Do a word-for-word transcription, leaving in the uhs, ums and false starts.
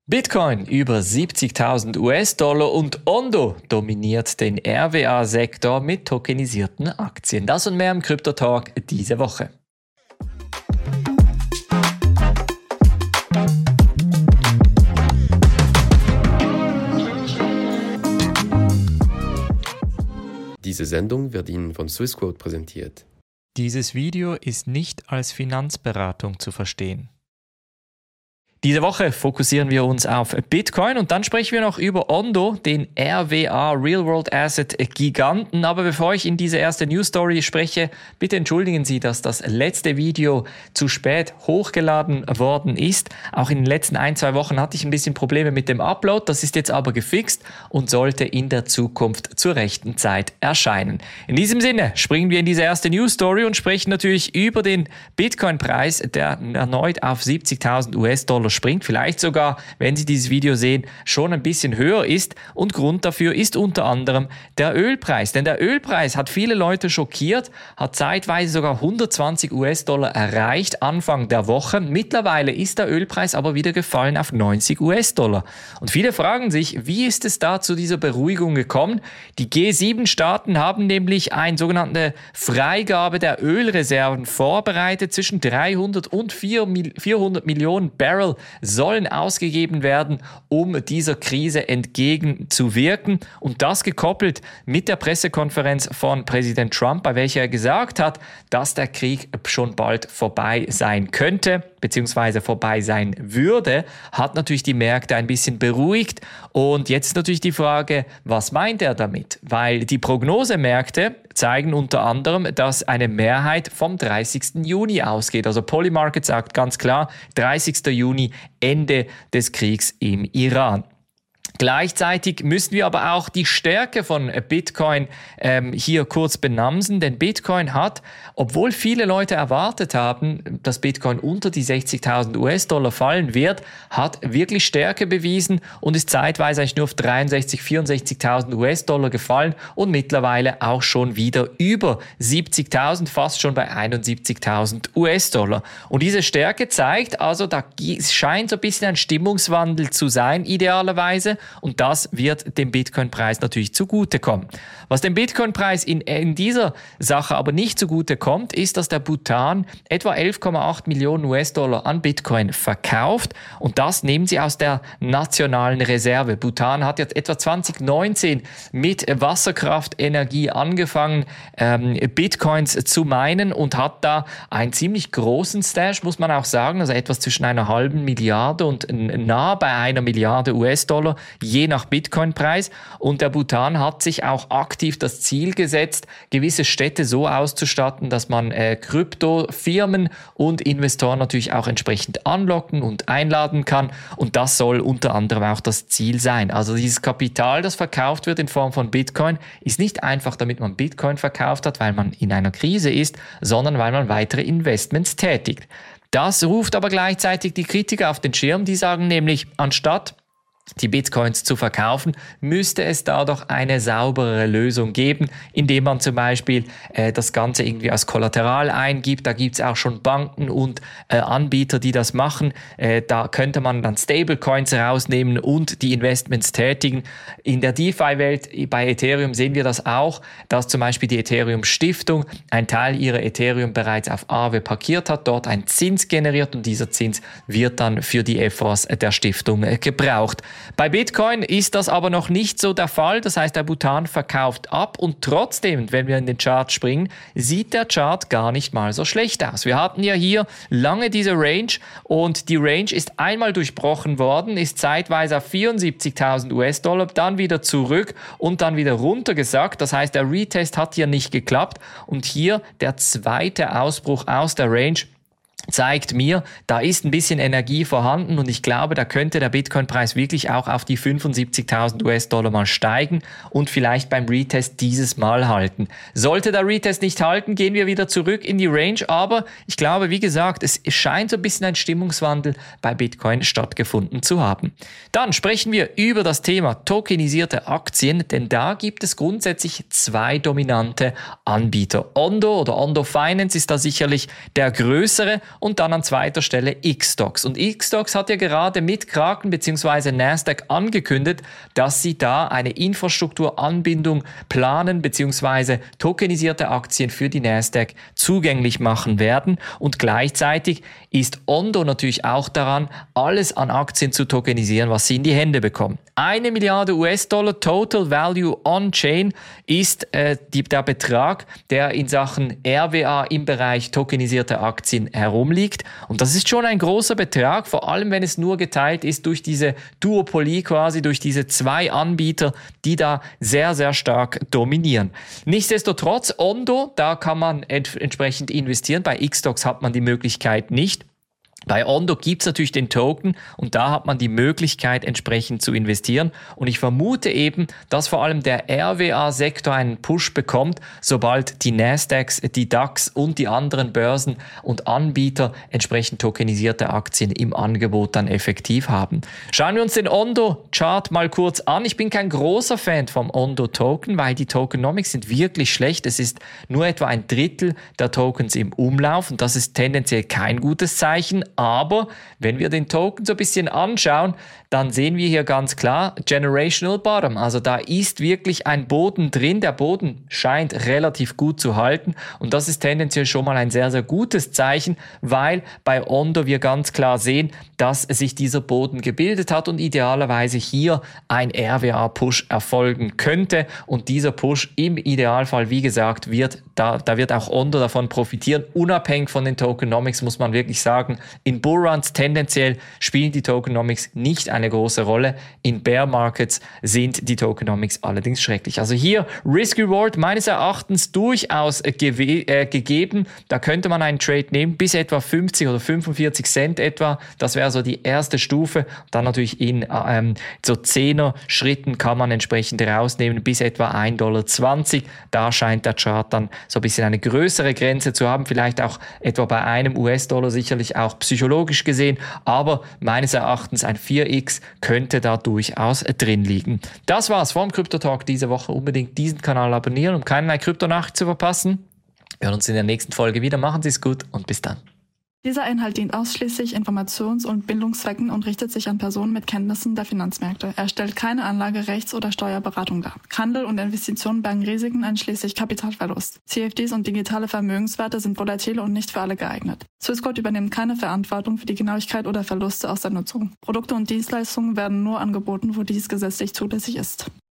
Bitcoin über siebzigtausend U S-Dollar und Ondo dominiert den R W A-Sektor mit tokenisierten Aktien. Das und mehr im Krypto-Talk diese Woche. Diese Sendung wird Ihnen von Swissquote präsentiert. Dieses Video ist nicht als Finanzberatung zu verstehen. Diese Woche fokussieren wir uns auf Bitcoin und dann sprechen wir noch über Ondo, den R W A Real World Asset Giganten. Aber bevor ich in diese erste News Story spreche, bitte entschuldigen Sie, dass das letzte Video zu spät hochgeladen worden ist. Auch in den letzten ein, zwei Wochen hatte ich ein bisschen Probleme mit dem Upload. Das ist jetzt aber gefixt und sollte in der Zukunft zur rechten Zeit erscheinen. In diesem Sinne springen wir in diese erste News Story und sprechen natürlich über den Bitcoin-Preis, der erneut auf siebzigtausend U S-Dollar springt, vielleicht sogar, wenn Sie dieses Video sehen, schon ein bisschen höher ist. Und Grund dafür ist unter anderem der Ölpreis. Denn der Ölpreis hat viele Leute schockiert, hat zeitweise sogar hundertzwanzig U S-Dollar erreicht Anfang der Woche. Mittlerweile ist der Ölpreis aber wieder gefallen auf neunzig U S-Dollar. Und viele fragen sich, wie ist es da zu dieser Beruhigung gekommen? Die G sieben Staaten haben nämlich eine sogenannte Freigabe der Ölreserven vorbereitet. Zwischen dreihundert und vierhundert Millionen Barrel sollen ausgegeben werden, um dieser Krise entgegenzuwirken. Und das gekoppelt mit der Pressekonferenz von Präsident Trump, bei welcher er gesagt hat, dass der Krieg schon bald vorbei sein könnte, beziehungsweise vorbei sein würde, hat natürlich die Märkte ein bisschen beruhigt. Und jetzt ist natürlich die Frage, was meint er damit? Weil die Prognosemärkte zeigen unter anderem, dass eine Mehrheit vom dreißigsten Juni ausgeht. Also Polymarket sagt ganz klar, dreißigsten Juni, Ende des Kriegs im Iran. Gleichzeitig müssen wir aber auch die Stärke von Bitcoin ähm, hier kurz benamsen, denn Bitcoin hat, obwohl viele Leute erwartet haben, dass Bitcoin unter die sechzigtausend U S-Dollar fallen wird, hat wirklich Stärke bewiesen und ist zeitweise eigentlich nur auf dreiundsechzigtausend, vierundsechzigtausend U S-Dollar gefallen und mittlerweile auch schon wieder über siebzigtausend, fast schon bei einundsiebzigtausend U S-Dollar. Und diese Stärke zeigt also, da scheint so ein bisschen ein Stimmungswandel zu sein, idealerweise. Und das wird dem Bitcoin-Preis natürlich zugutekommen. Was dem Bitcoin-Preis in, in dieser Sache aber nicht zugutekommt, ist, dass der Bhutan etwa elf Komma acht Millionen U S-Dollar an Bitcoin verkauft. Und das nehmen sie aus der nationalen Reserve. Bhutan hat jetzt etwa zwanzig neunzehn mit Wasserkraftenergie angefangen, ähm, Bitcoins zu minen und hat da einen ziemlich großen Stash, muss man auch sagen, also etwas zwischen einer halben Milliarde und nah bei einer Milliarde U S-Dollar, je nach Bitcoin-Preis. Und der Bhutan hat sich auch aktiv das Ziel gesetzt, gewisse Städte so auszustatten, dass man äh, Kryptofirmen und Investoren natürlich auch entsprechend anlocken und einladen kann. Und das soll unter anderem auch das Ziel sein. Also dieses Kapital, das verkauft wird in Form von Bitcoin, ist nicht einfach, damit man Bitcoin verkauft hat, weil man in einer Krise ist, sondern weil man weitere Investments tätigt. Das ruft aber gleichzeitig die Kritiker auf den Schirm, die sagen nämlich, anstatt die Bitcoins zu verkaufen, müsste es da doch eine sauberere Lösung geben, indem man zum Beispiel äh, das Ganze irgendwie als Kollateral eingibt. Da gibt es auch schon Banken und äh, Anbieter, die das machen. Äh, da könnte man dann Stablecoins rausnehmen und die Investments tätigen. In der DeFi-Welt bei Ethereum sehen wir das auch, dass zum Beispiel die Ethereum-Stiftung einen Teil ihrer Ethereum bereits auf Aave parkiert hat, dort einen Zins generiert und dieser Zins wird dann für die Efforts der Stiftung äh, gebraucht. Bei Bitcoin ist das aber noch nicht so der Fall. Das heißt, der Bhutan verkauft ab und trotzdem, wenn wir in den Chart springen, sieht der Chart gar nicht mal so schlecht aus. Wir hatten ja hier lange diese Range und die Range ist einmal durchbrochen worden, ist zeitweise auf vierundsiebzigtausend U S-Dollar, dann wieder zurück und dann wieder runtergesackt. Das heißt, der Retest hat hier nicht geklappt und hier der zweite Ausbruch aus der Range zeigt mir, da ist ein bisschen Energie vorhanden und ich glaube, da könnte der Bitcoin-Preis wirklich auch auf die fünfundsiebzigtausend U S-Dollar mal steigen und vielleicht beim Retest dieses Mal halten. Sollte der Retest nicht halten, gehen wir wieder zurück in die Range, aber ich glaube, wie gesagt, es scheint so ein bisschen ein Stimmungswandel bei Bitcoin stattgefunden zu haben. Dann sprechen wir über das Thema tokenisierte Aktien, denn da gibt es grundsätzlich zwei dominante Anbieter. Ondo oder Ondo Finance ist da sicherlich der größere und dann an zweiter Stelle X-Stocks. Und X-Stocks hat ja gerade mit Kraken bzw. Nasdaq angekündigt, dass sie da eine Infrastrukturanbindung planen bzw. tokenisierte Aktien für die Nasdaq zugänglich machen werden. Und gleichzeitig ist Ondo natürlich auch daran, alles an Aktien zu tokenisieren, was sie in die Hände bekommen. Eine Milliarde U S-Dollar Total Value On-Chain ist äh, die, der Betrag, der in Sachen R W A im Bereich tokenisierte Aktien herumliegt. Und das ist schon ein großer Betrag, vor allem wenn es nur geteilt ist durch diese Duopolie quasi, durch diese zwei Anbieter, die da sehr, sehr stark dominieren. Nichtsdestotrotz, Ondo, da kann man ent- entsprechend investieren. Bei X-Stocks hat man die Möglichkeit nicht. Bei Ondo gibt es natürlich den Token und da hat man die Möglichkeit, entsprechend zu investieren. Und ich vermute eben, dass vor allem der R W A-Sektor einen Push bekommt, sobald die Nasdaqs, die DAX und die anderen Börsen und Anbieter entsprechend tokenisierte Aktien im Angebot dann effektiv haben. Schauen wir uns den Ondo-Chart mal kurz an. Ich bin kein großer Fan vom Ondo-Token, weil die Tokenomics sind wirklich schlecht. Es ist nur etwa ein Drittel der Tokens im Umlauf und das ist tendenziell kein gutes Zeichen. Aber wenn wir den Token so ein bisschen anschauen, dann sehen wir hier ganz klar Generational Bottom. Also da ist wirklich ein Boden drin. Der Boden scheint relativ gut zu halten. Und das ist tendenziell schon mal ein sehr, sehr gutes Zeichen, weil bei Ondo wir ganz klar sehen, dass sich dieser Boden gebildet hat und idealerweise hier ein R W A-Push erfolgen könnte. Und dieser Push im Idealfall, wie gesagt, wird da, da wird auch Ondo davon profitieren. Unabhängig von den Tokenomics muss man wirklich sagen, in Bullruns tendenziell spielen die Tokenomics nicht eine große Rolle. In Bear Markets sind die Tokenomics allerdings schrecklich. Also hier Risk-Reward meines Erachtens durchaus gewe- äh, gegeben. Da könnte man einen Trade nehmen bis etwa fünfzig oder fünfundvierzig Cent etwa. Das wäre so die erste Stufe. Dann natürlich in ähm, so zehner Schritten kann man entsprechend rausnehmen bis etwa ein Dollar zwanzig. Da scheint der Chart dann so ein bisschen eine größere Grenze zu haben. Vielleicht auch etwa bei einem U S-Dollar sicherlich auch psychologisch gesehen, aber meines Erachtens ein vier x könnte da durchaus drin liegen. Das war's vom Krypto-Talk diese Woche. Unbedingt diesen Kanal abonnieren, um keinerlei Kryptonachricht zu verpassen. Wir hören uns in der nächsten Folge wieder. Machen Sie es gut und bis dann. Dieser Inhalt dient ausschließlich Informations- und Bildungszwecken und richtet sich an Personen mit Kenntnissen der Finanzmärkte. Er stellt keine Anlage-, Rechts- oder Steuerberatung dar. Handel und Investitionen bergen Risiken einschließlich Kapitalverlust. C F Ds und digitale Vermögenswerte sind volatil und nicht für alle geeignet. Swissquote übernimmt keine Verantwortung für die Genauigkeit oder Verluste aus der Nutzung. Produkte und Dienstleistungen werden nur angeboten, wo dies gesetzlich zulässig ist.